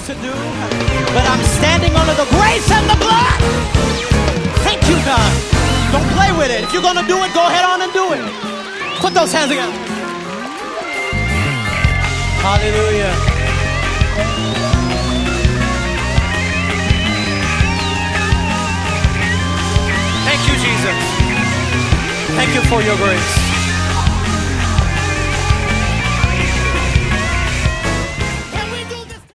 to do, but I'm standing under the grace and the blood. Thank you, God. Don't play with it. If you're going to do it, go ahead on and do it. Put those hands together. Hallelujah. Thank you, Jesus. Thank you for your grace.